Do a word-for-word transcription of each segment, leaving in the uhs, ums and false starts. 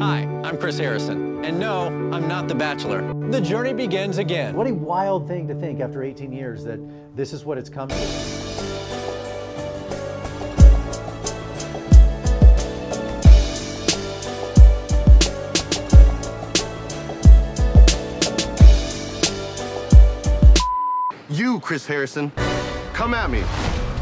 Hi, I'm Chris Harrison, and no, I'm not The Bachelor. The journey begins again. What a wild thing to think after eighteen years that this is what it's come to. You, Chris Harrison, come at me.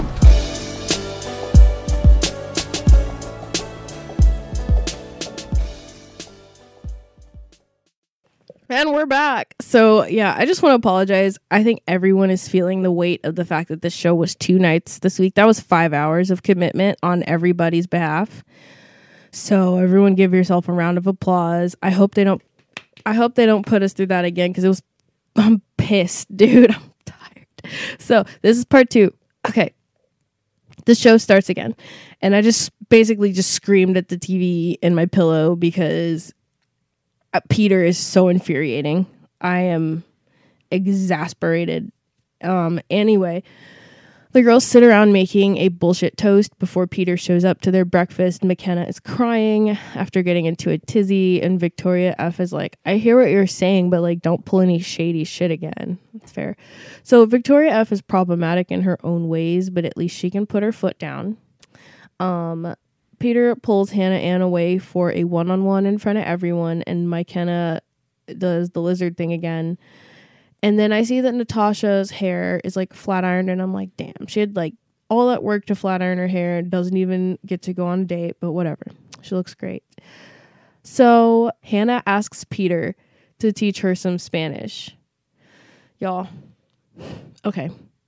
And we're back. So, yeah, I just want to apologize. I think everyone is feeling the weight of the fact that this show was two nights this week. That was five hours of commitment on everybody's behalf. So, everyone give yourself a round of applause. I hope they don't I hope they don't put us through that again because it was I'm pissed, dude. I'm tired. So, this is part two. Okay. The show starts again. And I just basically just screamed at the T V in my pillow because Uh, Peter is so infuriating. I am exasperated. Um, anyway, the girls sit around making a bullshit toast before Peter shows up to their breakfast. McKenna is crying after getting into a tizzy, and Victoria F is like, I hear what you're saying, but like, don't pull any shady shit again. That's fair. So Victoria F is problematic in her own ways, but at least she can put her foot down. Um... Peter pulls Hannah Ann away for a one-on-one in front of everyone, and McKenna does the lizard thing again. And then I see that Natasha's hair is like flat ironed, and I'm like, damn, she had like all that work to flat iron her hair and doesn't even get to go on a date, but whatever. She looks great. So Hannah asks Peter to teach her some Spanish. Y'all. Okay.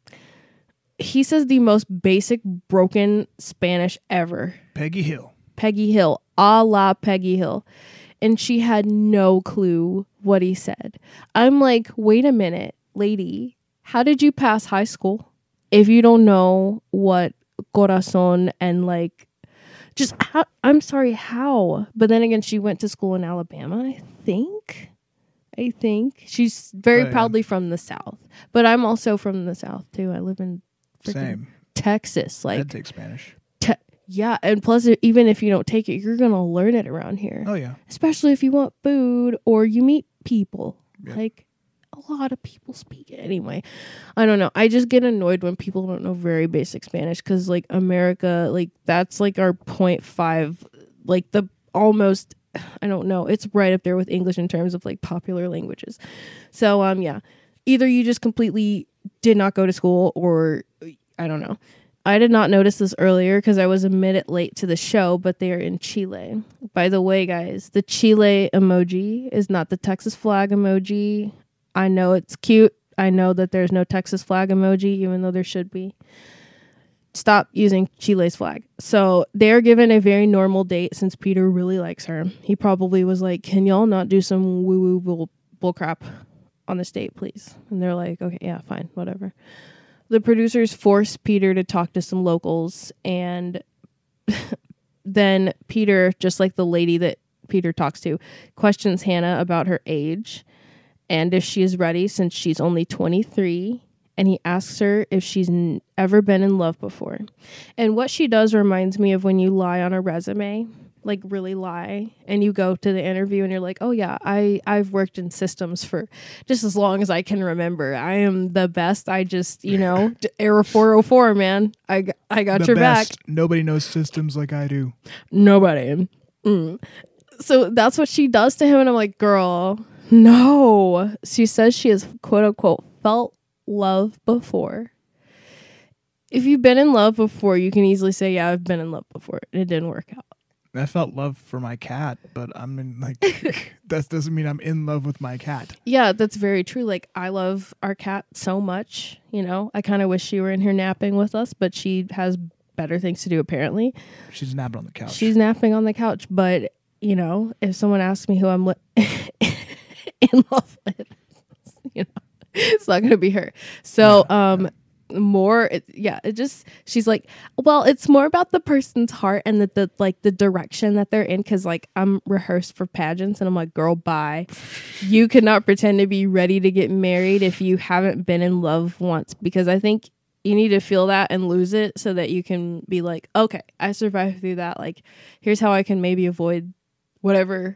He says the most basic broken Spanish ever. Peggy Hill. Peggy Hill. A la Peggy Hill. And she had no clue what he said. I'm like, wait a minute, lady. How did you pass high school if you don't know what corazon and like, just how, I'm sorry, how? But then again, she went to school in Alabama, I think. I think. She's very oh, yeah. proudly from the South. But I'm also from the South, too. I live in Same. Texas. Like, I'd take Spanish. Te- yeah, and plus, even if you don't take it, you're going to learn it around here. Oh, yeah. Especially if you want food or you meet people. Yep. Like, a lot of people speak it. Anyway, I don't know. I just get annoyed when people don't know very basic Spanish because, like, America, like, that's, like, our point five, like, the almost... I don't know. It's right up there with English in terms of like popular languages. So, um, yeah, either you just completely did not go to school or I don't know. I did not notice this earlier because I was a minute late to the show, but they are in Chile. By the way, guys, the Chile emoji is not the Texas flag emoji. I know it's cute. I know that there's no Texas flag emoji, even though there should be. Stop using Chile's flag. So they're given a very normal date since Peter really likes her. He probably was like, can y'all not do some woo-woo bull, bull crap on this date, please? And they're like, okay, yeah, fine, whatever. The producers force Peter to talk to some locals, and then Peter, just like the lady that Peter talks to, questions Hannah about her age and if she is ready since she's only twenty-three. And he asks her if she's n- ever been in love before. And what she does reminds me of when you lie on a resume, like really lie, and you go to the interview and you're like, oh yeah, I, I've worked in systems for just as long as I can remember. I am the best. I just, you know, Era four oh four, man. I, I got the your best. back. Nobody knows systems like I do. Nobody. Mm. So that's what she does to him. And I'm like, girl, no. She says she has, quote unquote, felt love before. If you've been in love before, you can easily say, yeah, I've been in love before, and it didn't work out. I felt love for my cat, but I'm in like that doesn't mean I'm in love with my cat. Yeah, that's very true. Like, I love our cat so much, you know. I kind of wish she were in here napping with us, but she has better things to do apparently. She's napping on the couch. She's napping on the couch, but you know, if someone asks me who I'm li- in love with, you know, it's not going to be her. So, yeah, um, yeah. more, it, yeah, it just, she's like, well, it's more about the person's heart and the, the like the direction that they're in. Cause like I'm rehearsed for pageants and I'm like, girl, bye. You cannot pretend to be ready to get married if you haven't been in love once, because I think you need to feel that and lose it so that you can be like, okay, I survived through that. Like, here's how I can maybe avoid whatever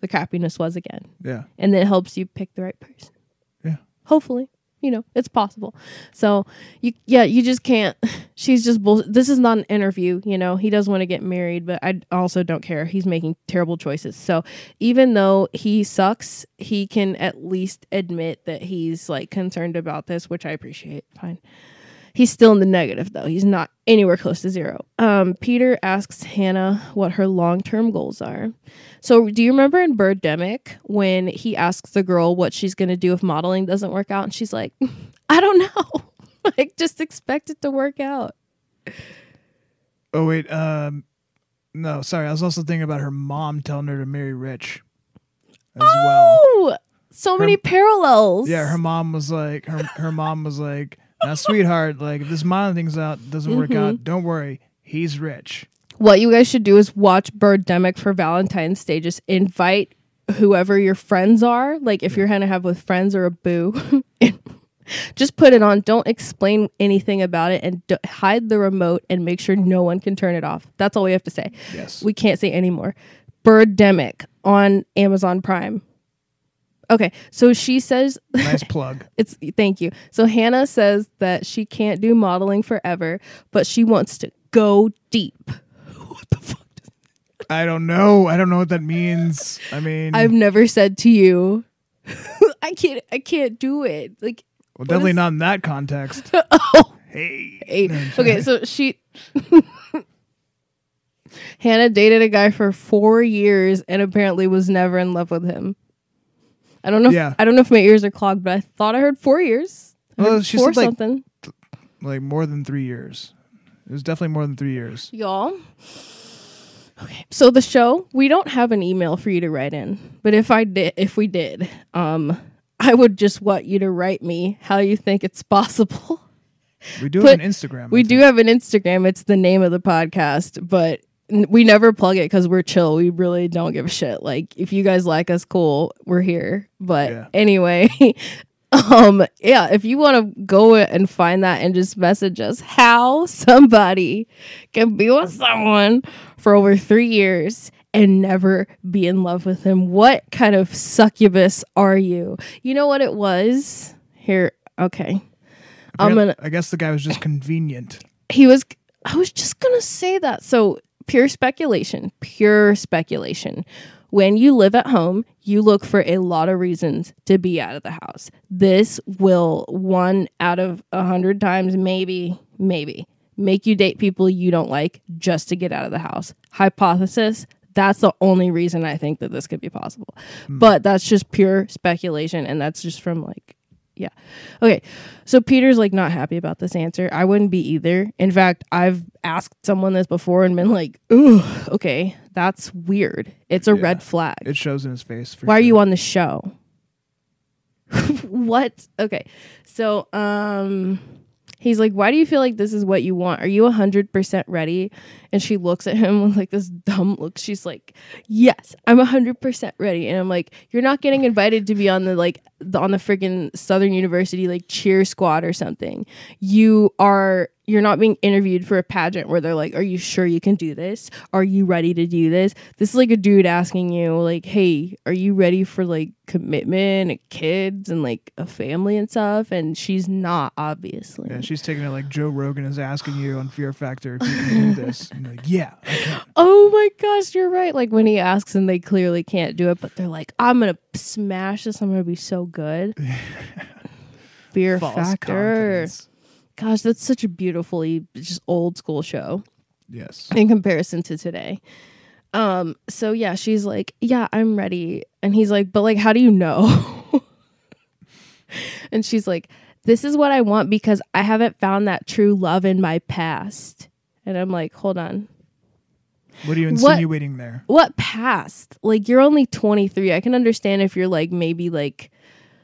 the crappiness was again. Yeah. And then it helps you pick the right person. Yeah. Hopefully. You know, it's possible. So, you yeah, you just can't. She's just bull. This is not an interview, you know. He does want to get married, but I also don't care. He's making terrible choices. So, even though he sucks, he can at least admit that he's like concerned about this, which I appreciate. Fine. He's still in the negative, though. He's not anywhere close to zero. Um, Peter asks Hannah what her long-term goals are. So do you remember in Birdemic when he asks the girl what she's going to do if modeling doesn't work out? And she's like, I don't know. Like, just expect it to work out. Oh, wait. Um, no, sorry. I was also thinking about her mom telling her to marry Rich as oh, well. So Her- many parallels. Yeah, her mom was like, her, her mom was like, now, sweetheart, like if this modeling thing's out doesn't work Mm-hmm. out, don't worry, he's rich. What you guys should do is watch Birdemic for Valentine's Day. Just invite whoever your friends are. Like if you're gonna have with friends or a boo, just put it on. Don't explain anything about it, and d- hide the remote and make sure no one can turn it off. That's all we have to say. Yes. We can't say anymore. Birdemic on Amazon Prime. Okay, so she says Nice plug. it's thank you. So Hannah says that she can't do modeling forever, but she wants to go deep. What the fuck? Does I don't know. I don't know what that means. I mean, I've never said to you, I can't, I can't do it. Like, well, definitely is- not in that context. oh, Hey. hey. Okay, so she, Hannah dated a guy for four years and apparently was never in love with him. I don't know. If, Yeah. I don't know if my ears are clogged, but I thought I heard four years. I Well, heard she four said, like- something. Like more than three years. It was definitely more than three years. Y'all. Okay. So the show, we don't have an email for you to write in, but if I did, if we did, um, I would just want you to write me how you think it's possible. We do But have an Instagram. I We do think. have an Instagram. It's the name of the podcast, but n- we never plug it because we're chill. We really don't give a shit. Like if you guys like us, cool, we're here. But Yeah. anyway, um, yeah, if you want to go and find that and just message us how somebody can be with someone for over three years and never be in love with him. What kind of succubus are you? You know what it was? Here, okay. I'm Apparently- gonna I guess the guy was just convenient. he was I was just gonna say that. So pure speculation, pure speculation. When you live at home, you look for a lot of reasons to be out of the house. This will one out of a hundred times, maybe, maybe, make you date people you don't like just to get out of the house. Hypothesis. That's the only reason I think that this could be possible. But that's just pure speculation, and that's just from like yeah. Okay. So Peter's like not happy about this answer. I wouldn't be either. In fact, I've asked someone this before and been like, ooh, okay, that's weird. It's a Yeah. red flag. It shows in his face. For Why are sure. you on the show? What? Okay. So, um, he's like, why do you feel like this is what you want? Are you one hundred percent ready? And she looks at him with like this dumb look. She's like, yes, I'm one hundred percent ready. And I'm like, you're not getting invited to be on the like the, on the freaking Southern University like cheer squad or something. You are you're not being interviewed for a pageant where they're like, are you sure you can do this? Are you ready to do this? This is like a dude asking you like, hey, are you ready for like commitment and kids and like a family and stuff? And she's not, obviously. Yeah, she's taking it like Joe Rogan is asking you on Fear Factor if you can do this. And you're like, yeah, I can. Oh my gosh, you're right. Like when he asks and they clearly can't do it, but they're like, I'm gonna smash this. I'm gonna be so good. Fear False Factor. confidence. Gosh, that's such a beautifully just old school show Yes. in comparison to today. Um, so yeah, she's like, yeah, I'm ready. And he's like, but like, how do you know? And she's like, this is what I want because I haven't found that true love in my past. And I'm like, hold on. What are you What- insinuating there? What past? Like you're only twenty-three. I can understand if you're like maybe like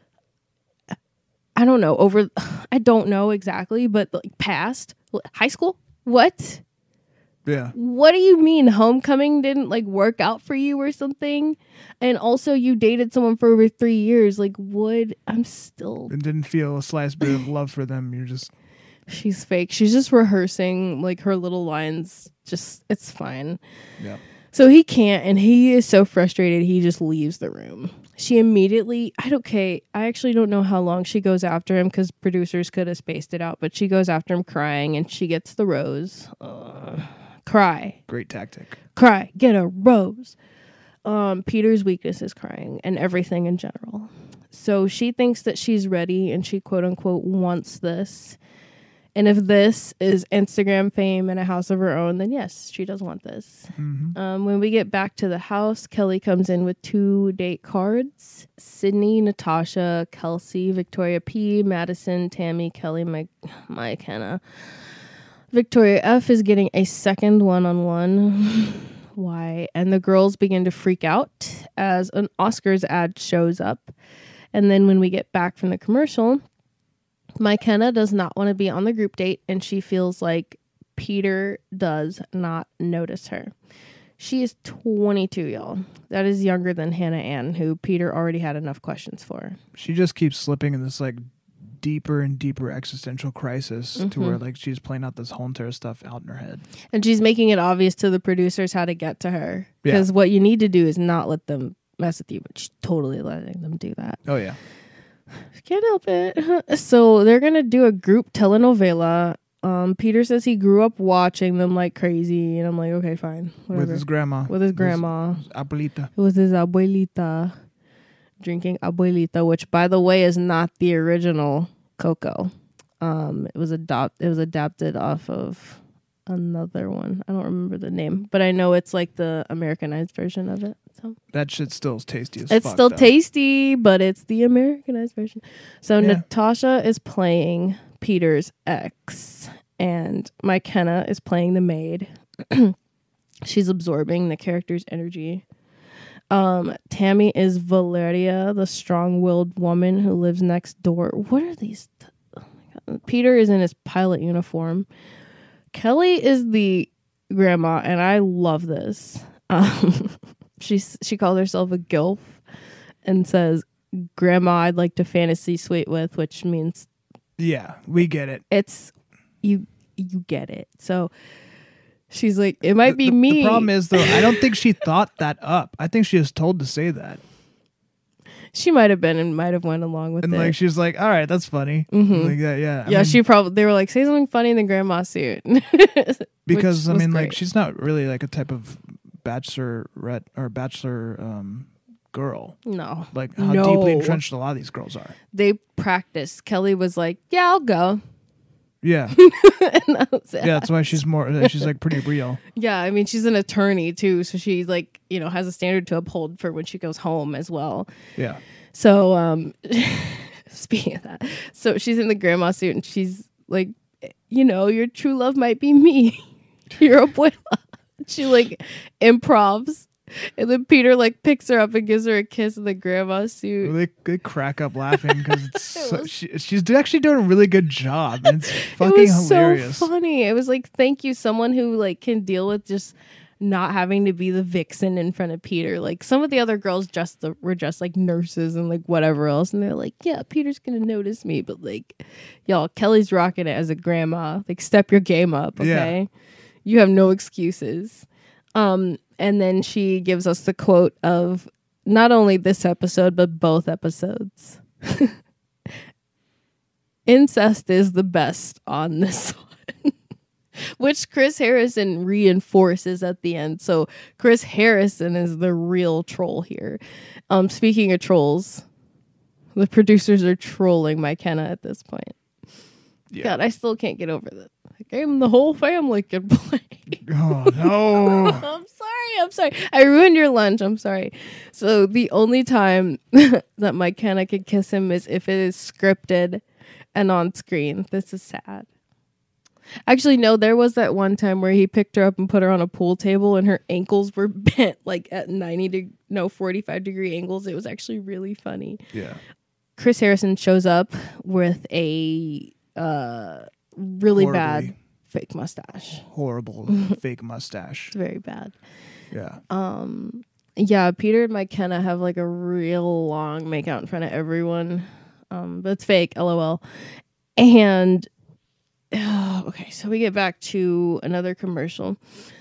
I don't know, over I don't know exactly, but like past high school? What? Yeah. What do you mean homecoming didn't like work out for you or something? And also you dated someone for over three years. Like would I'm still And didn't feel a slight bit of love for them. You're just she's fake. She's just rehearsing like her little lines. Just it's fine. yeah. So he can't, and he is so frustrated, he just leaves the room. She immediately, I don't, okay, I actually don't know how long she goes after him because producers could have spaced it out, but she goes after him crying, and she gets the rose. Uh, cry. Great tactic. Cry. Get a rose. Um, Peter's weakness is crying and everything in general. So she thinks that she's ready, and she quote unquote wants this. And if this is Instagram fame and a house of her own, then yes, she does want this. Mm-hmm. Um, when we get back to the house, Kelly comes in with two date cards. Sydney, Natasha, Kelsey, Victoria P, Madison, Tammy, Kelly, Mike, Mike, Hannah. Victoria F is getting a second one-on-one. Why? And the girls begin to freak out as an Oscars ad shows up. And then when we get back from the commercial, McKenna does not want to be on the group date, and she feels like Peter does not notice her. She is twenty-two, y'all. That is younger than Hannah Ann, who Peter already had enough questions for. She just keeps slipping in this like deeper and deeper existential crisis mm-hmm. to where like she's playing out this whole entire stuff out in her head. And she's making it obvious to the producers how to get to her. Because yeah. what you need to do is not let them mess with you, but she's totally letting them do that. Oh, yeah. Can't help it. So they're going to do a group telenovela. Um, Peter says he grew up watching them like crazy. And I'm like, okay, fine. Whatever. With his grandma. With his grandma. His abuelita. With his abuelita. Drinking abuelita, which, by the way, is not the original Coco. Um, it was adopt. It was adapted off of another one. I don't remember the name, but I know it's like the Americanized version of it. So that shit still is tasty as it's fuck, still though. tasty, but it's the Americanized version. So Yeah. Natasha is playing Peter's ex, and McKenna is playing the maid. She's absorbing the character's energy. Um, Tammy is Valeria, the strong-willed woman who lives next door. What are these? Th- oh my God. Peter is in his pilot uniform. Kelly is the grandma, and I love this. Um, she's she called herself a gilf and says, "Grandma, I'd like to fantasy suite with," which means, yeah, we get it. It's you. You get it. So. She's like, it might be the, me. The problem is, though, I don't think she thought that up. I think she was told to say that. She might have been and might have went along with and it. And like, she was like, all right, that's funny. Mm-hmm. Like that, yeah. I yeah, mean, she probably, they were like, say something funny in the grandma suit. because, I mean, great. like, she's not really like a type of bachelorette or bachelor um, girl. No. Like, how no. deeply entrenched a lot of these girls are. They practiced. Kelly was like, yeah, I'll go. Yeah. that was it. Yeah, that's why she's more, she's like pretty real. Yeah, I mean, she's an attorney too, so she like, you know, has a standard to uphold for when she goes home as well. Yeah. So, um, speaking of that, so she's in the grandma suit and she's like, you know, your true love might be me. Your abuela. She like improvs. And then Peter like picks her up and gives her a kiss in the grandma suit. They, they crack up laughing because it's it so, she, she's actually doing a really good job. And it's fucking it was hilarious. So funny. It was like, thank you, someone who like can deal with just not having to be the vixen in front of Peter. Like some of the other girls just the, were just like nurses and like whatever else, and they're like, yeah, Peter's gonna notice me, but like, y'all, Kelly's rocking it as a grandma. Like, step your game up, okay? Yeah. You have no excuses. Um. And then she gives us the quote of not only this episode, but both episodes. Incest is the best on this one. Which Chris Harrison reinforces at the end. So Chris Harrison is the real troll here. Um, speaking of trolls, the producers are trolling McKenna at this point. Yeah. God, I still can't get over that. The game the whole family can play. Oh, no. I'm sorry. I'm sorry. I ruined your lunch. I'm sorry. So the only time that McKenna can kiss him is if it is scripted and on screen. This is sad. Actually, no, there was that one time where he picked her up and put her on a pool table and her ankles were bent like at ninety to no forty-five degree angles. It was actually really funny. Yeah. Chris Harrison shows up with a uh, really Horribly. bad fake mustache. Horrible fake mustache. It's very bad. Yeah. Um. Yeah, Peter and McKenna have like a real long makeout in front of everyone. Um, but it's fake, lol. And uh, okay, so we get back to another commercial.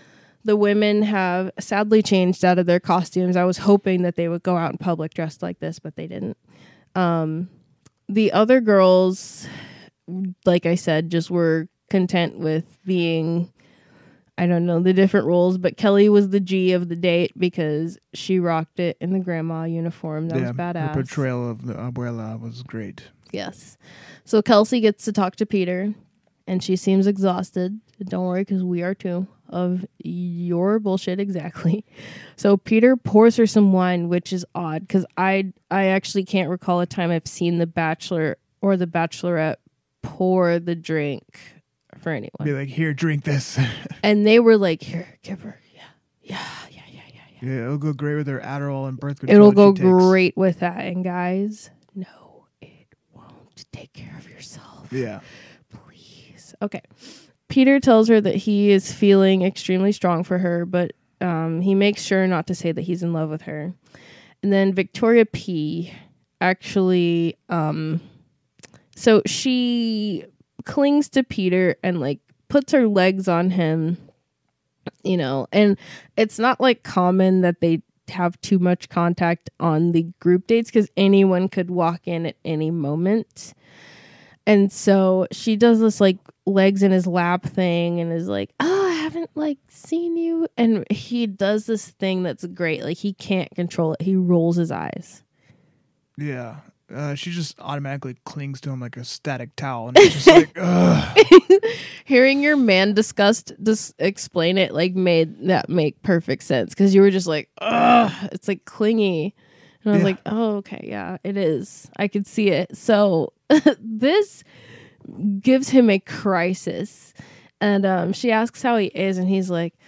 The women have sadly changed out of their costumes. I was hoping that they would go out in public dressed like this, but they didn't. Um, the other girls, like I said, just were content with being, I don't know, the different roles. But Kelly was the G of the date because she rocked it in the grandma uniform. That yeah, was badass. Her portrayal of the abuela was great. Yes. So Kelsey gets to talk to Peter, and she seems exhausted. Don't worry, because we are too, of your bullshit exactly. So Peter pours her some wine, which is odd, because I I actually can't recall a time I've seen the Bachelor or the Bachelorette pour the drink for anyone. Be like, here, drink this. And they were like, here, give her. Yeah, yeah, yeah, yeah, yeah, yeah. Yeah, it'll go great with her Adderall and birth control. It'll that go she takes. great with that. And guys, no, it won't. Take care of yourself. Yeah. Please. Okay. Peter tells her that he is feeling extremely strong for her, but um, he makes sure not to say that he's in love with her. And then Victoria P actually, um, so she clings to Peter and like puts her legs on him, you know, and it's not like common that they have too much contact on the group dates because anyone could walk in at any moment. And so she does this like legs in his lap thing and is like, oh, I haven't like seen you. And he does this thing that's great. Like he can't control it. He rolls his eyes. Yeah. Uh, she just automatically clings to him like a static towel. And it's just like, ugh. Hearing your man discussed, just explain it like made that make perfect sense. Cause you were just like, ugh, it's like clingy. And I was Yeah. like, oh, okay. Yeah, it is. I could see it. So this gives him a crisis. And um, she asks how he is. And he's like,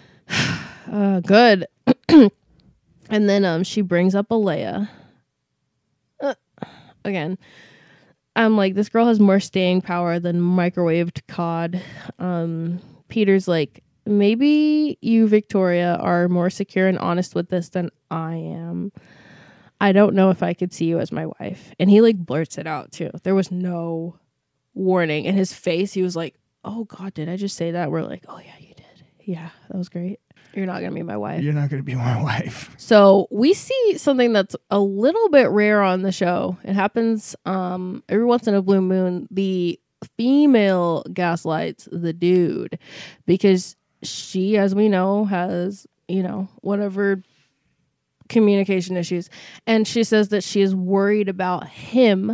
uh, good. And then um, she brings up Alea. Uh, again, I'm like, this girl has more staying power than microwaved cod. Um, Peter's like, maybe you, Victoria, are more secure and honest with this than I am. I don't know if I could see you as my wife. And he like blurts it out too. There was no warning. In his face, he was like, oh God, did I just say that? We're like, oh yeah, you did. Yeah, that was great. You're not going to be my wife. You're not going to be my wife. So we see something that's a little bit rare on the show. It happens um, every once in a blue moon. The female gaslights the dude because she, as we know, has, you know, whatever communication issues. And she says that she is worried about him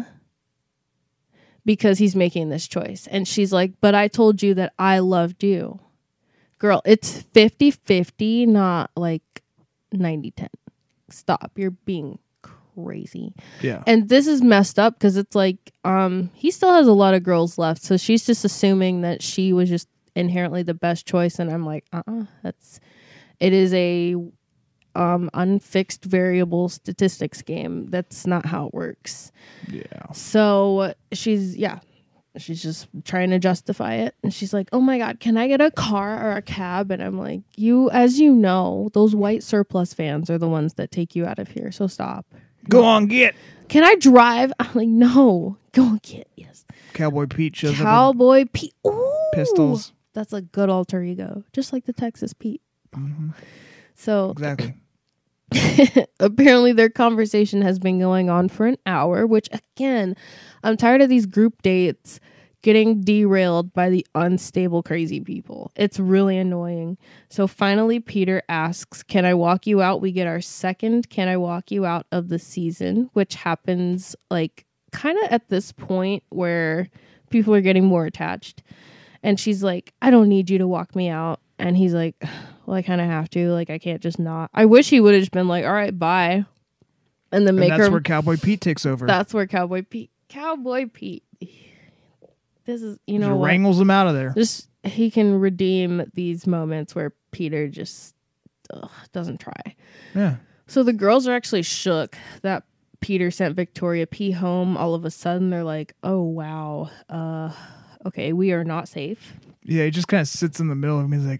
because he's making this choice. And she's like, but I told you that I loved you. Girl, it's fifty-fifty, not like ninety ten. Stop. You're being crazy. Yeah. And this is messed up because it's like um, he still has a lot of girls left. So she's just assuming that she was just inherently the best choice. And I'm like, uh-uh. That's, it is a um, unfixed variable statistics game. That's not how it works. Yeah. So she's, yeah. She's just trying to justify it. And she's like, oh my God, can I get a car or a cab? And I'm like, you, as you know, those white surplus vans are the ones that take you out of here. So stop. Go on, get. Can I drive? I'm like, no. Go on, get. Yes. Cowboy Pete shows up. Cowboy Pete. Ooh. Pistols. That's a good alter ego. Just like the Texas Pete. Mm-hmm. So Exactly. apparently their conversation has been going on for an hour, which again, I'm tired of these group dates getting derailed by the unstable, crazy people. It's really annoying. So finally, Peter asks, can I walk you out? We get our second Can I Walk You Out of the season, which happens like kind of at this point where people are getting more attached. And she's like, I don't need you to walk me out. And he's like, well, I kind of have to. Like, I can't just not. I wish he would have just been like, all right, bye. And then And make that's her. where Cowboy Pete takes over. That's where Cowboy Pete. Cowboy Pete. This is, you know, Just what? wrangles him out of there. Just he can redeem these moments where Peter just ugh, doesn't try. Yeah. So the girls are actually shook that Peter sent Victoria P home. All of a sudden, they're like, "Oh wow, uh, okay, we are not safe." Yeah, he just kind of sits in the middle of me. He's like,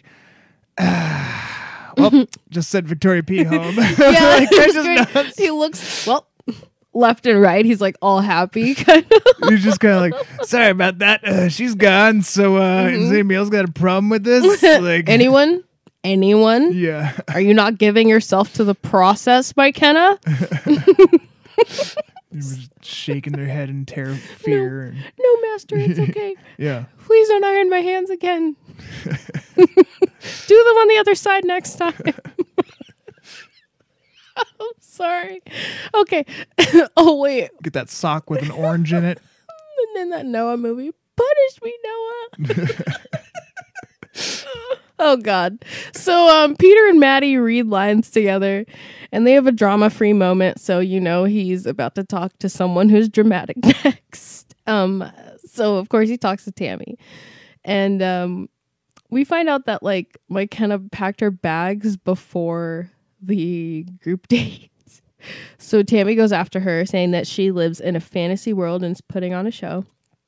ah, well, just sent Victoria P home. Yeah, Like, first just grade, nuts. he looks well. Left and right, he's like all happy, kind of. He's just kind of like, sorry about that. Uh, she's gone. So, uh, Mm-hmm. has anybody else got a problem with this? Like, Anyone? anyone? Yeah. Are you not giving yourself to the process, McKenna? They were just shaking their head in terror, fear. And, No, master, it's okay. yeah. Please don't iron my hands again. Do them on the other side next time. I'm sorry. Okay. Oh, wait. Get that sock with an orange in it. And then that Noah movie. Punish me, Noah. Oh, God. So um, Peter and Maddie read lines together, and they have a drama-free moment, so you know he's about to talk to someone who's dramatic next. Um, so, of course, he talks to Tammy. And um, we find out that, like, Mike kind of packed her bags before the group date. So Tammy goes after her, saying that she lives in a fantasy world and is putting on a show.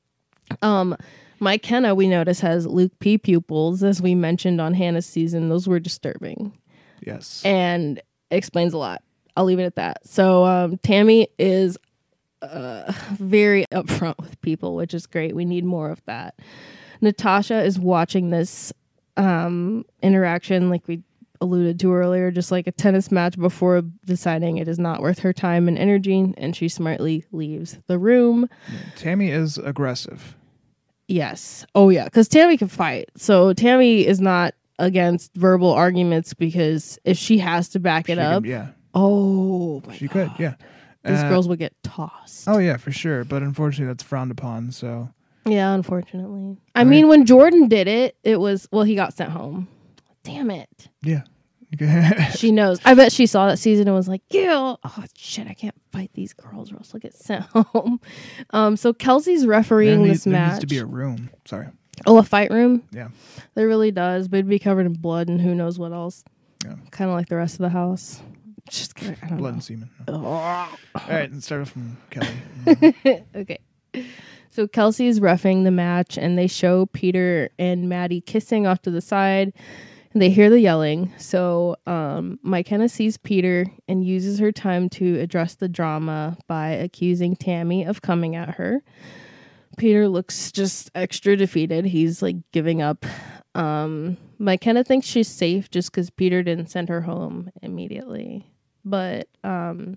Um, Mike Kenna, we notice, has Luke P pupils, as we mentioned on Hannah's season. Those were disturbing. Yes. And it explains a lot. I'll leave it at that. So um, Tammy is uh, very upfront with people, which is great. We need more of that. Natasha is watching this um, interaction, like we alluded to earlier, just like a tennis match, before deciding it is not worth her time and energy, and she smartly leaves the room. Tammy is aggressive. Yes. Oh, yeah, because Tammy can fight. So Tammy is not against verbal arguments, because if she has to back it She up, could- yeah. oh, my She God. could, yeah. These Uh, girls would get tossed. Oh, yeah, for sure. But unfortunately, that's frowned upon, so. Yeah, unfortunately. I Right. mean, when Jordan did it, it was, well, he got sent home. Damn it. Yeah. She knows. I bet she saw that season and was like, yeah, oh, shit, I can't fight these girls or else I'll get sent home. Um, so Kelsey's refereeing there this needs, there match. needs to be a room. Sorry. Oh, a fight room? Yeah. There really does, but it'd be covered in blood and who knows what else. Yeah. Kind of like the rest of the house. Just kidding. I don't Blood know. and semen. Oh. All right, let's start off from Kelly. Okay. So Kelsey's reffing the match, and they show Peter and Maddie kissing off to the side, and they hear the yelling. So um, McKenna sees Peter and uses her time to address the drama by accusing Tammy of coming at her. Peter looks just extra defeated. He's like giving up. Um, McKenna thinks she's safe just because Peter didn't send her home immediately. But um,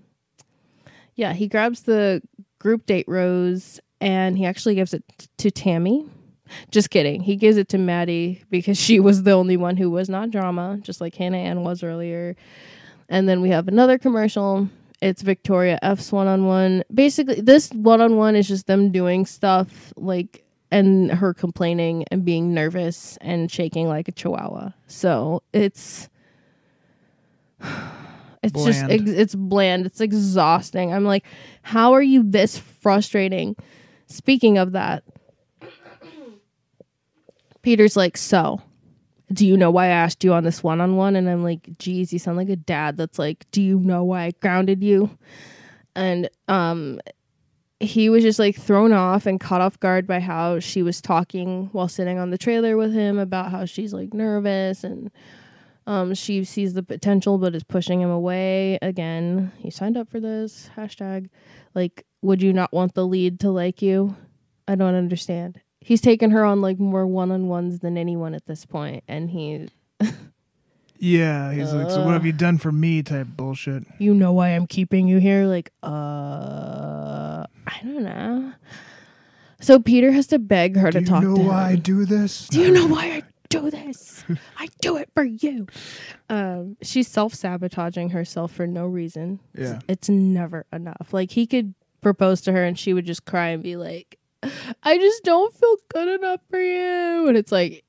yeah, he grabs the group date rose and he actually gives it t- to Tammy. Just kidding. He gives it to Maddie because she was the only one who was not drama, just like Hannah Ann was earlier. And then we have another commercial. It's Victoria F's one-on-one. Basically, this one-on-one is just them doing stuff, like, and her complaining and being nervous and shaking like a chihuahua. So it's it's Bland. just ex- it's bland. It's exhausting. I'm like, how are you this frustrating? Speaking of that, Peter's like, so do you know why I asked you on this one-on-one? And I'm like, geez, you sound like a dad that's like, do you know why I grounded you? And um, he was just like thrown off and caught off guard by how she was talking while sitting on the trailer with him about how she's like nervous and um, she sees the potential but is pushing him away. Again, he signed up for this. Hashtag, like, would you not want the lead to like you? I don't understand. He's taken her on like more one-on-ones than anyone at this point, and he, Yeah, he's like, so what have you done for me type bullshit. you know why I'm keeping you here? Like, uh, I don't know. So Peter has to beg her Do to you talk know to him. why I do this? Do you know why I do this? I do it for you. Um, she's self-sabotaging herself for no reason. Yeah. It's never enough. Like, he could propose to her and she would just cry and be like, I just don't feel good enough for you. And it's like,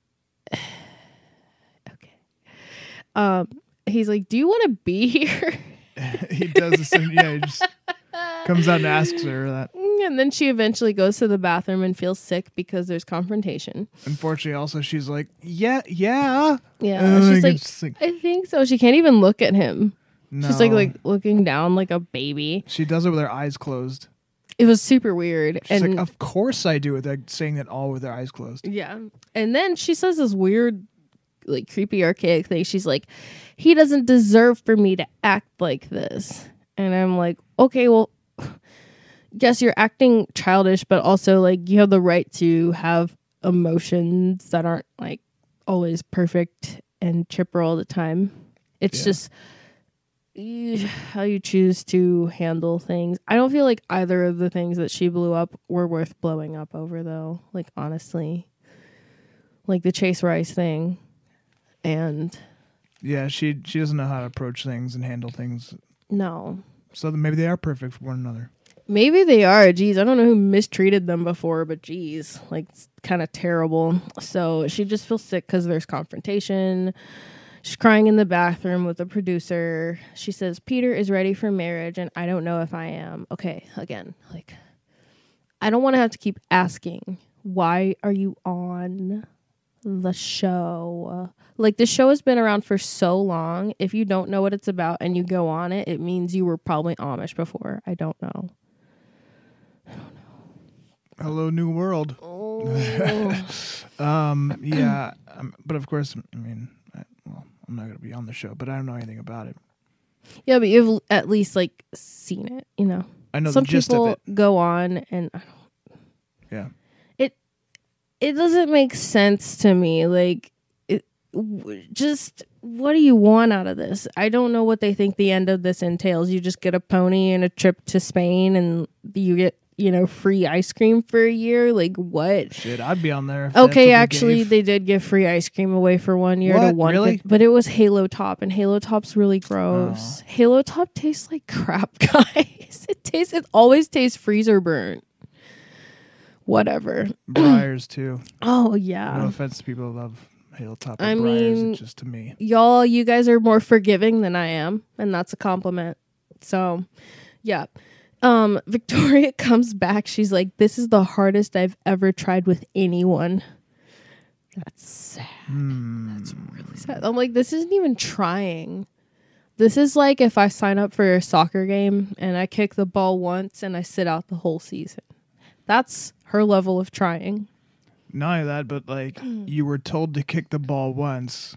okay. Um, he's like, do you want to be here? He does the same. Yeah, he just comes out and asks her that. And then she eventually goes to the bathroom and feels sick because there's confrontation. Unfortunately, also, she's like, yeah, yeah. Yeah, Uh, she's I like, just think- I think so. She can't even look at him. No. She's like like looking down like a baby. She does it with her eyes closed. It was super weird. She's and like, of course I do it. Like saying that all with her eyes closed. yeah. And then she says this weird, like creepy, archaic thing. She's like, he doesn't deserve for me to act like this. And I'm like, okay, well, yes, you're acting childish, but also like you have the right to have emotions that aren't like always perfect and chip her all the time. It's Yeah. just eh, how you choose to handle things. I don't feel like either of the things that she blew up were worth blowing up over, though. Like, honestly. Like the Chase Rice thing. And Yeah, she she doesn't know how to approach things and handle things. no. So then maybe they are perfect for one another. Maybe they are. Geez, I don't know who mistreated them before, but geez, like it's kind of terrible. So she just feels sick because there's confrontation. She's crying in the bathroom with the producer. She says, Peter is ready for marriage, and I don't know if I am. Okay, again, like, I don't want to have to keep asking, why are you on the show? Like, the show has been around for so long. If you don't know what it's about and you go on it, it means you were probably Amish before. I don't know. Hello, New World. Oh. Um, yeah, um, but of course, I mean, I, well, I'm not going to be on the show, but I don't know anything about it. Yeah, but you've at least like seen it, you know. I know Some the gist people of it. go on and I don't, Yeah. it it doesn't make sense to me. Like, it w- just what do you want out of this? I don't know what they think the end of this entails. You just get a pony and a trip to Spain, and you get, you know, free ice cream for a year. Like, what? Shit, I'd be on there. If that's what Okay, they actually, gave. they did give free ice cream away for one year to What? one, Really? kid, but it was Halo Top, and Halo Top's really gross. Oh. Halo Top tastes like crap, guys. It tastes. It always tastes freezer burnt. Whatever. Briars too. Oh No yeah, offense to people who love Hilltop I and Briars, mean- it's just to me. y'all, you guys are more forgiving than I am, and that's a compliment. So, yeah. Um, Victoria comes back. She's like, "This is the hardest I've ever tried with anyone." That's sad. Hmm. That's really sad. I'm like, this isn't even trying. This is like if I sign up for a soccer game and I kick the ball once and I sit out the whole season. That's her level of trying. Not only that, but like you were told to kick the ball once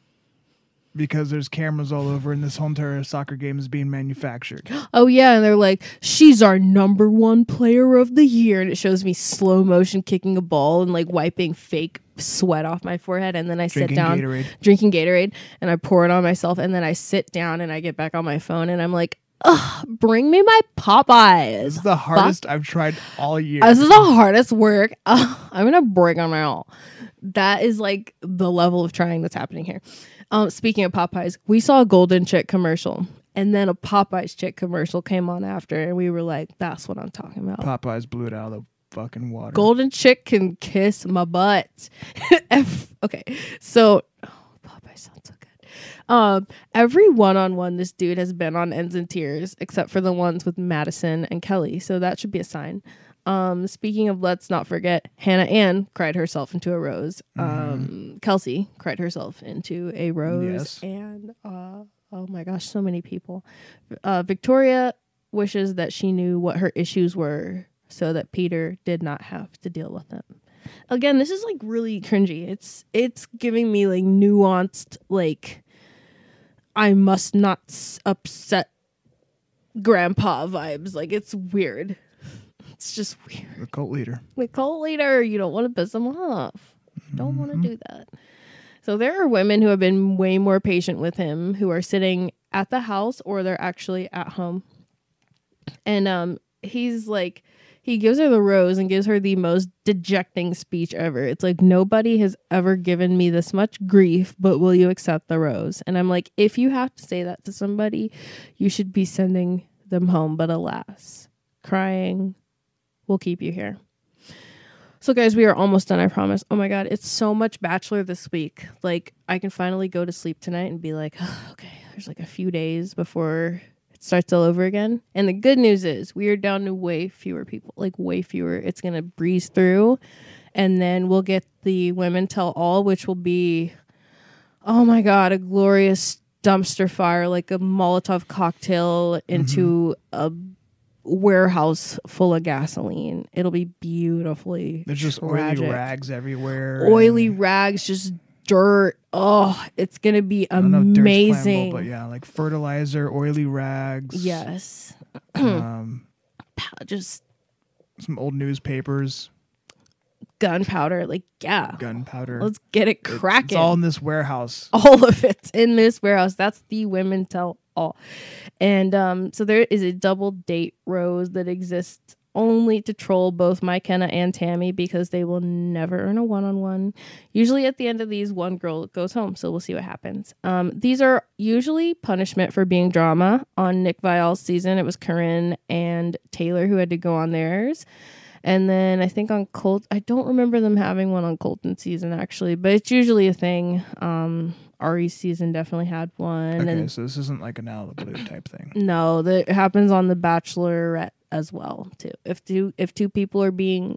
because there's cameras all over and this whole entire soccer game is being manufactured. Oh yeah, and they're like, she's our number one player of the year, and it shows me slow motion kicking a ball and like wiping fake sweat off my forehead, and then I Drinking sit down Gatorade. drinking Gatorade, and I pour it on myself, and then I sit down and I get back on my phone and I'm like, ugh, bring me my Popeyes. This is the hardest I've tried all year. This is the hardest work. Ugh, I'm gonna break on my all. That is like the level of trying that's happening here. Um, speaking of Popeyes, we saw a Golden Chick commercial, and then a Popeyes chick commercial came on after, and we were like, "That's what I'm talking about." Popeyes blew it out of the fucking water. Golden Chick can kiss my butt. F- okay, so oh, Popeyes sounds so good. Um, every one-on-one this dude has been on ends in tears, except for the ones with Madison and Kelly. So that should be a sign. Um, speaking of, let's not forget, Hannah Ann cried herself into a rose. Um, Kelsey cried herself into a rose, Yes. and uh, oh my gosh, so many people. Uh, Victoria wishes that she knew what her issues were, so that Peter did not have to deal with them. Again, this is like really cringy. It's it's giving me like nuanced, like I must not s- upset grandpa vibes. Like, it's weird. It's just weird. The cult leader. Like, cult leader, you don't want to piss them off. Don't want to do that. So there are women who have been way more patient with him, who are sitting at the house or they're actually at home. And um, he's like, he gives her the rose and gives her the most dejecting speech ever. It's like, nobody has ever given me this much grief, but will you accept the rose? And I'm like, if you have to say that to somebody, you should be sending them home. But alas, crying will keep you here. So guys, we are almost done, I promise. Oh my God, it's so much Bachelor this week. Like, I can finally go to sleep tonight and be like, oh, okay, there's like a few days before it starts all over again. And the good news is we are down to way fewer people, like way fewer. It's going to breeze through. And then we'll get the Women Tell All, which will be, oh my God, a glorious dumpster fire, like a Molotov cocktail into a warehouse full of gasoline. It'll be beautifully There's just tragic. oily rags everywhere. Oily and- rags, just dirt. Oh, it's gonna be I don't know if dirt's amazing. flammable, but yeah, like fertilizer, oily rags. Yes, Um, just some old newspapers. gunpowder. Like, yeah, Gunpowder. let's get it It's- cracking. It's all in this warehouse. All of it's in this warehouse. That's the women tell all. And um, so there is a double date rose that exists only to troll both McKenna and Tammy because they will never earn a one-on-one. Usually at the end of these, one girl goes home, so we'll see what happens. Um, these are usually punishment for being drama. On Nick Viall's season, it was Corinne and Taylor who had to go on theirs. And then I think on Colt, I don't remember them having one on Colton's season actually, but it's usually a thing. Um, Ari's season definitely had one. Okay, and so this isn't like an out of the blue type thing. no, that happens on The Bachelorette as well too. If two if two people are being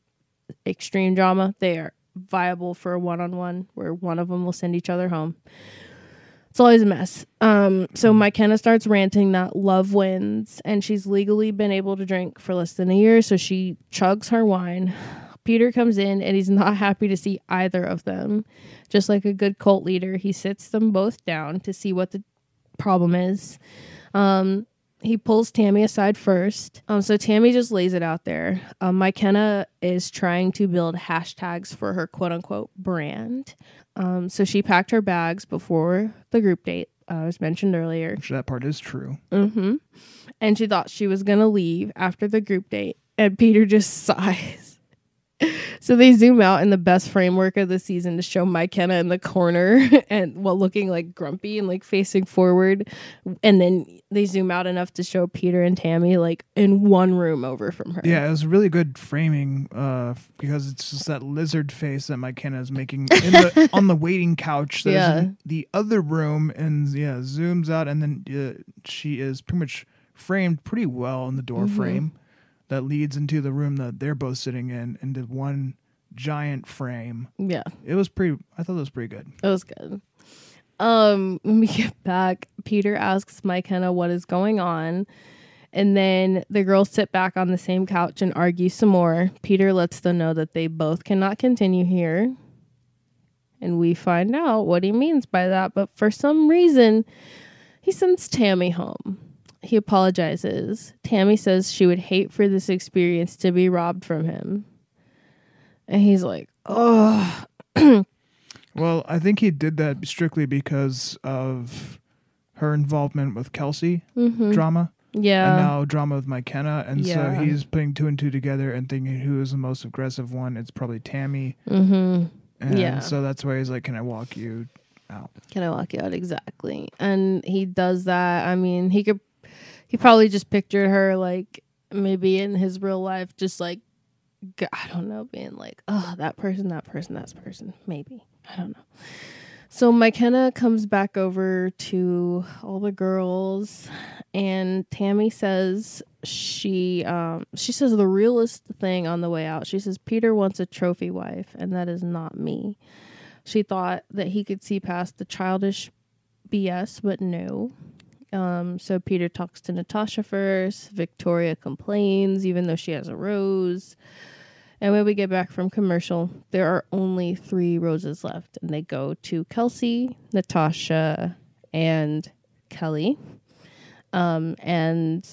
extreme drama, they are viable for a one-on-one where one of them will send each other home. It's always a mess. Um, so McKenna starts ranting that love wins, and she's legally been able to drink for less than a year, so she chugs her wine. Peter comes in, and he's not happy to see either of them. Just like a good cult leader, he sits them both down to see what the problem is. Um, he pulls Tammy aside first. Um, so Tammy just lays it out there. Um, McKenna is trying to build hashtags for her quote-unquote brand. Um, so she packed her bags before the group date, uh, as mentioned earlier. Which that part is true. Mm-hmm. And she thought she was going to leave after the group date. And Peter just sighs. So they zoom out in the best framework of the season to show McKenna in the corner and while well, looking like grumpy and like facing forward. And then they zoom out enough to show Peter and Tammy like in one room over from her. Yeah, it was really good framing uh, because it's just that lizard face that McKenna is making in the, on the waiting couch. There's Yeah. in the other room, and yeah, zooms out, and then uh, she is pretty much framed pretty well in the door Mm-hmm. frame that leads into the room that they're both sitting in, into one giant frame. Yeah. It was pretty. I thought it was pretty good. It was good. Um, when we get back, Peter asks McKenna what is going on. And then the girls sit back on the same couch and argue some more. Peter lets them know that they both cannot continue here. And we find out what he means by that. But for some reason, he sends Tammy home. He apologizes. Tammy says she would hate for this experience to be robbed from him. And he's like, oh. Well, I think he did that strictly because of her involvement with Kelsey drama. Yeah. And now drama with McKenna. And Yeah. so he's putting two and two together and thinking who is the most aggressive one. It's probably Tammy. Mm-hmm. And Yeah. so that's why he's like, can I walk you out? Can I walk you out? Exactly. And he does that. I mean, he could, he probably just pictured her like maybe in his real life, just like, g- I don't know, being like, oh, that person, that person, that person. Maybe. I don't know. So McKenna comes back over to all the girls, and Tammy says she um, she says the realest thing on the way out. She says Peter wants a trophy wife, and that is not me. She thought that he could see past the childish B S, but no. Um, so Peter talks to Natasha first. Victoria complains, even though she has a rose. And when we get back from commercial, there are only three roses left. And they go to Kelsey, Natasha, and Kelly. Um, and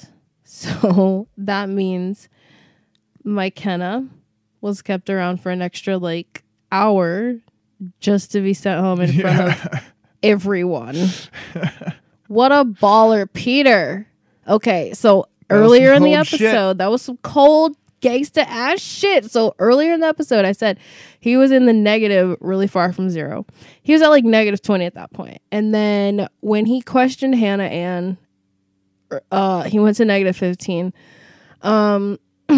so that means McKenna was kept around for an extra, like, hour just to be sent home in front of everyone. What a baller, Peter. Okay, so That was earlier some in the cold shit. episode, that was some cold gangsta ass shit. So earlier in the episode, I said he was in the negative really far from zero. He was at like negative twenty at that point. And then when he questioned Hannah Ann, uh, he went to negative fifteen. Um,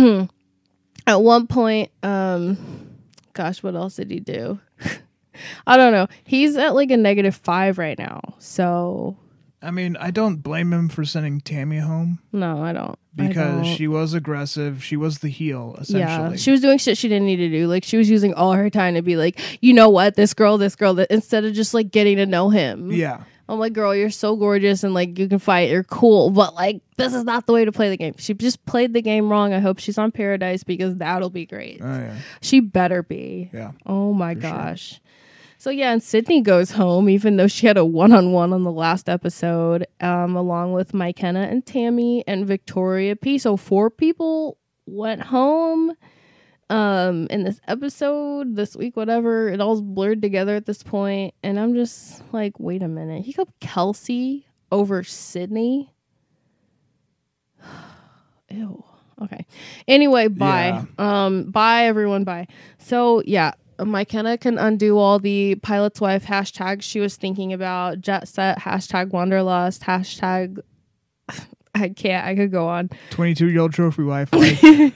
at one point, um, gosh, what else did he do? I don't know. He's at like a negative five right now. So I mean, I don't blame him for sending Tammy home no, I don't. I because don't. she was aggressive. She was the heel, essentially. Yeah, she was doing shit she didn't need to do. Like, she was using all her time to be like, you know what, this girl, this girl, that instead of just like getting to know him. Yeah. I'm like, girl, you're so gorgeous and like you can fight, you're cool, but like this is not the way to play the game. She just played the game wrong. I hope she's on Paradise because that'll be great. Oh, yeah. She better be. Yeah. Oh my gosh. So yeah, and Sydney goes home, even though she had a one-on-one on the last episode, um, along with McKenna and Tammy and Victoria P. So four people went home. um in this episode, this week, whatever. It all's blurred together at this point, and I'm just like, wait a minute. He got Kelsey over Sydney. Ew. Okay. Anyway, bye. Yeah. Um, bye everyone. Bye. So yeah, McKenna can undo all the pilot's wife hashtags she was thinking about. Jet set, hashtag wanderlust, hashtag. I can't. I could go on. twenty-two year old trophy wife. Like.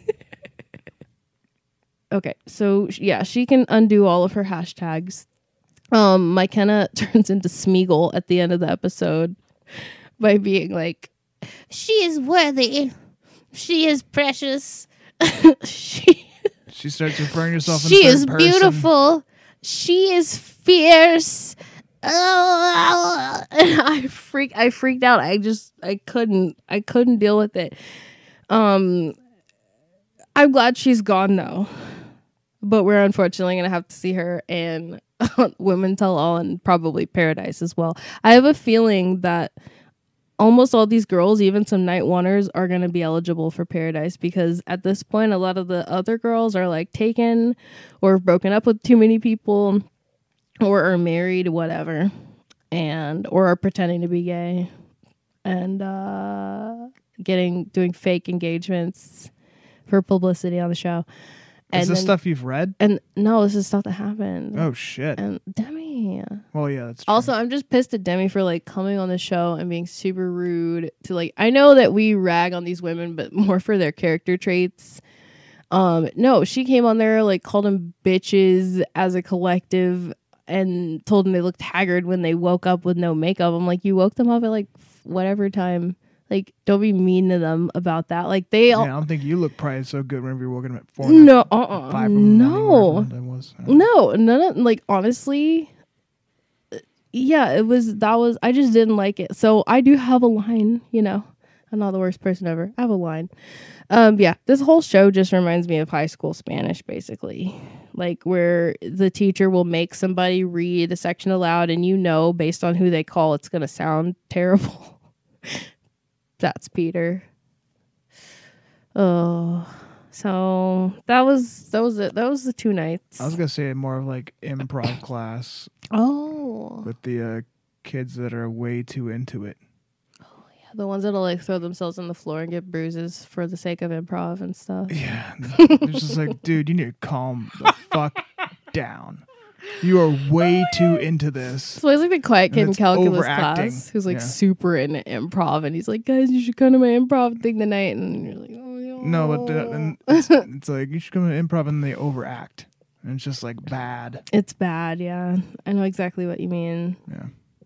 Okay, so yeah, she can undo all of her hashtags. Um, McKenna turns into Smeagol at the end of the episode by being like, "She is worthy. She is precious. she she starts referring to herself in she third is person. Beautiful. She is fierce." Oh, and I freak I freaked out. I just I couldn't I couldn't deal with it. Um I'm glad she's gone though. But we're unfortunately gonna have to see her in Women Tell All and probably Paradise as well. I have a feeling that almost all these girls, even some night oneers, are going to be eligible for Paradise because at this point, a lot of the other girls are like taken or broken up with too many people or are married, whatever, and or are pretending to be gay and uh, getting doing fake engagements for publicity on the show. Is And this then, stuff you've read? And no, this is stuff that happened. Oh shit! And Demi. Well, yeah, that's true. Also, I'm just pissed at Demi for like coming on the show and being super rude to like. I know that we rag on these women, but more for their character traits. Um, no, she came on there like called them bitches as a collective and told them they looked haggard when they woke up with no makeup. I'm like, you woke them up at like whatever time. Like, don't be mean to them about that. Like, they all. Yeah, I don't think you look probably so good whenever you're woken up at four. No, uh, uh five no, that was. no, none of like honestly. Yeah, it was that was. I just didn't like it. So I do have a line. You know, I'm not the worst person ever. I have a line. Um, yeah, this whole show just reminds me of high school Spanish, basically. Like where the teacher will make somebody read a section aloud, and you know, based on who they call, it's gonna sound terrible. That's Peter. Oh, so that was that was it. That was the two nights. I was gonna say more of like improv class. Oh, with the uh, kids that are way too into it. Oh yeah, the ones that'll like throw themselves on the floor and get bruises for the sake of improv and stuff. Yeah, it's just like, dude, you need to calm the fuck down. You are way too into this. So it's like the quiet kid in calculus overacting. class who's like Yeah. super into improv, and he's like, "Guys, you should come to my improv thing tonight." And you're like, "Oh yeah." No, but uh, and it's, it's like you should come to improv and they overact, and it's just like bad. It's bad. Yeah, I know exactly what you mean. Yeah.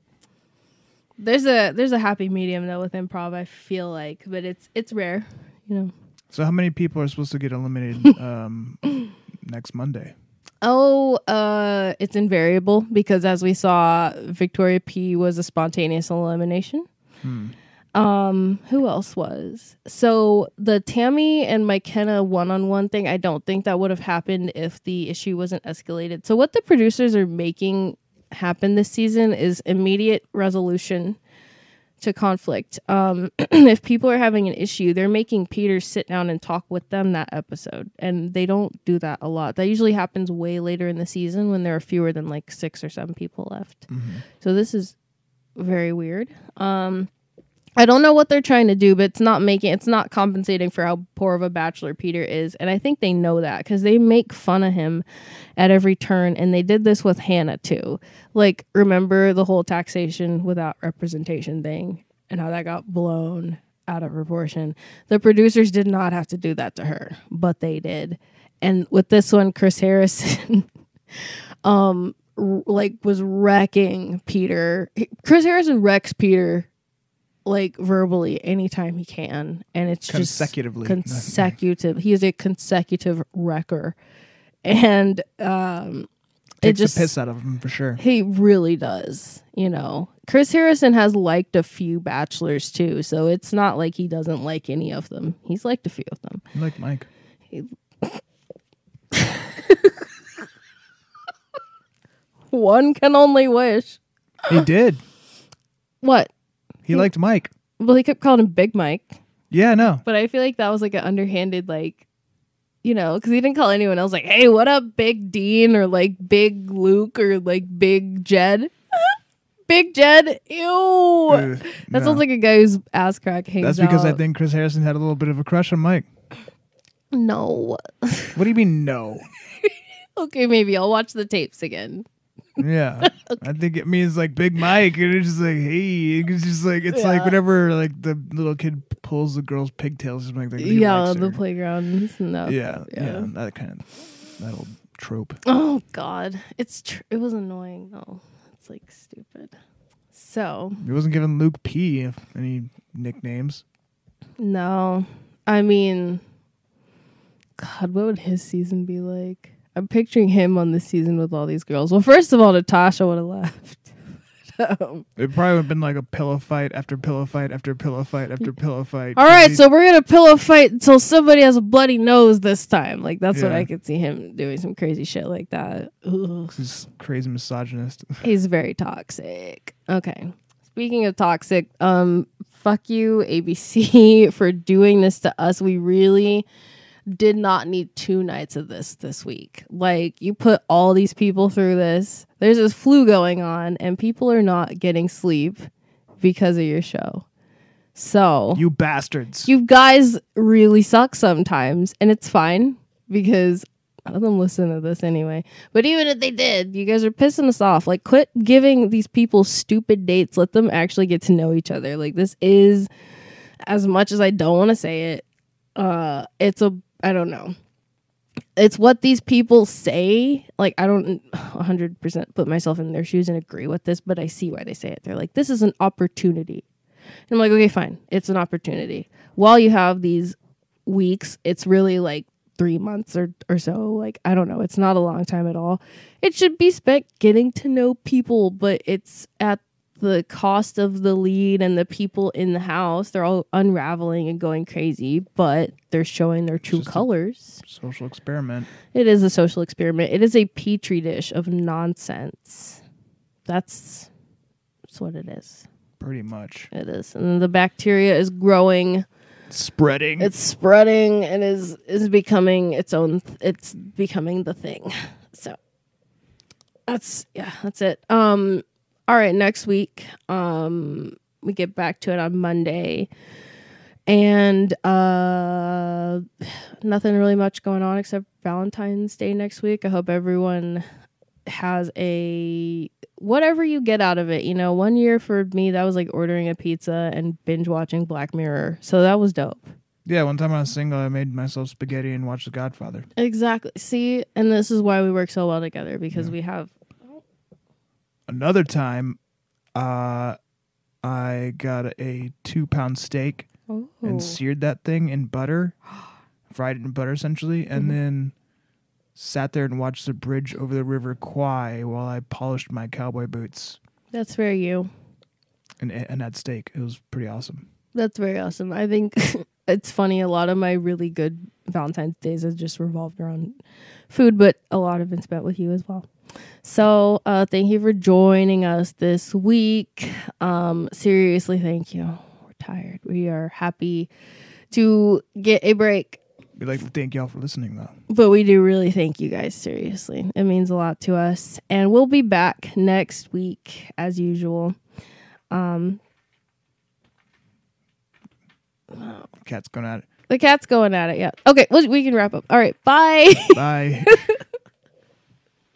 There's a there's a happy medium though with improv. I feel like, but it's it's rare, you know. So how many people are supposed to get eliminated um, next Monday? Oh, uh, it's invariable because as we saw, Victoria P was a spontaneous elimination. Hmm. Um, who else was? So the Tammy and McKenna one-on-one thing, I don't think that would have happened if the issue wasn't escalated. So what the producers are making happen this season is immediate resolution to conflict. Um, if people are having an issue, they're making Peter sit down and talk with them that episode. And they don't do that a lot. That usually happens way later in the season when there are fewer than like six or seven people left. Mm-hmm. So this is very weird. Um, I don't know what they're trying to do, but it's not making, it's not compensating for how poor of a bachelor Peter is. And I think they know that because they make fun of him at every turn. And they did this with Hannah too. Like, remember the whole taxation without representation thing and how that got blown out of proportion. The producers did not have to do that to her, but they did. And with this one, Chris Harrison, um, r- like was wrecking Peter. He, Chris Harrison wrecks Peter like verbally anytime he can, and it's consecutively just consecutive. He is a consecutive wrecker, and um, takes it just the piss out of him for sure. He really does. You know, Chris Harrison has liked a few bachelors too, so it's not like he doesn't like any of them. He's liked a few of them. You like Mike? He, one can only wish. He did. What? He liked Mike. Well, he kept calling him Big Mike. Yeah, no. But I feel like that was like an underhanded, like, you know, because he didn't call anyone else like, hey, what up, Big Dean, or like Big Luke, or like Big Jed. Big Jed, ew. Uh, that no. sounds like a guy whose ass crack hangs That's because out. I think Chris Harrison had a little bit of a crush on Mike. No. What do you mean no? Okay, maybe I'll watch the tapes again. Yeah, okay. I think it means like Big Mike, and it's just like, hey, it's just like it's yeah. like whenever like the little kid pulls the girl's pigtails, just like that. Yeah, on the playground and stuff. Yeah, yeah, yeah, that kind of that old trope. Oh God, it's tr- it was annoying though. It's like stupid. So he wasn't giving Luke P any nicknames. No, I mean, God, what would his season be like? I'm picturing him on this season with all these girls. Well, first of all, Natasha would have left. um, it probably would have been like a pillow fight after pillow fight after pillow fight after pillow fight. All right, so we're gonna pillow fight until somebody has a bloody nose this time. Like that's yeah. what I could see him doing, some crazy shit like that. Ugh. He's crazy misogynist. He's very toxic. Okay, speaking of toxic, um, fuck you, A B C, for doing this to us. We really did not need two nights of this this week. Like, you put all these people through this. There's this flu going on, and people are not getting sleep because of your show. So you bastards. You guys really suck sometimes, and it's fine because none of them listen to this anyway. But even if they did, you guys are pissing us off. Like, quit giving these people stupid dates. Let them actually get to know each other. Like, this is, as much as I don't want to say it, uh, it's a I don't know. It's what these people say. Like, I don't one hundred percent put myself in their shoes and agree with this, but I see why they say it. They're like, this is an opportunity. And I'm like, okay, fine. It's an opportunity. While you have these weeks, it's really like three months or, or so. Like, I don't know. It's not a long time at all. It should be spent getting to know people, but it's at the cost of the lead and the people in the house. They're all unraveling and going crazy, but they're showing their true colors. Social experiment. It is a social experiment. It is a petri dish of nonsense. That's, that's what it is. Pretty much. It is. And the bacteria is growing. Spreading. It's spreading and is is becoming its own, th- it's becoming the thing. So that's, yeah, that's it. Um, All right, next week, um, we get back to it on Monday. And uh, nothing really much going on except Valentine's Day next week. I hope everyone has a... whatever you get out of it. You know, one year for me, that was like ordering a pizza and binge watching Black Mirror. So that was dope. Yeah, one time I was single, I made myself spaghetti and watched The Godfather. Exactly. See, and this is why we work so well together, because yeah. we have... Another time, uh, I got a two-pound steak Ooh. and seared that thing in butter, fried it in butter essentially, and mm-hmm. then sat there and watched the bridge over the River Kwai while I polished my cowboy boots. That's very you. And and had steak. It was pretty awesome. That's very awesome. I think it's funny. A lot of my really good Valentine's days have just revolved around food, but a lot have been spent with you as well. So uh, thank you for joining us this week. Um, seriously, thank you. We're tired. We are happy to get a break. We'd like to thank y'all for listening, though. But we do really thank you guys, seriously. It means a lot to us. And we'll be back next week, as usual. Um, Cat's going at it. The cat's going at it, yeah. Okay, we we can wrap up. All right, bye. Bye.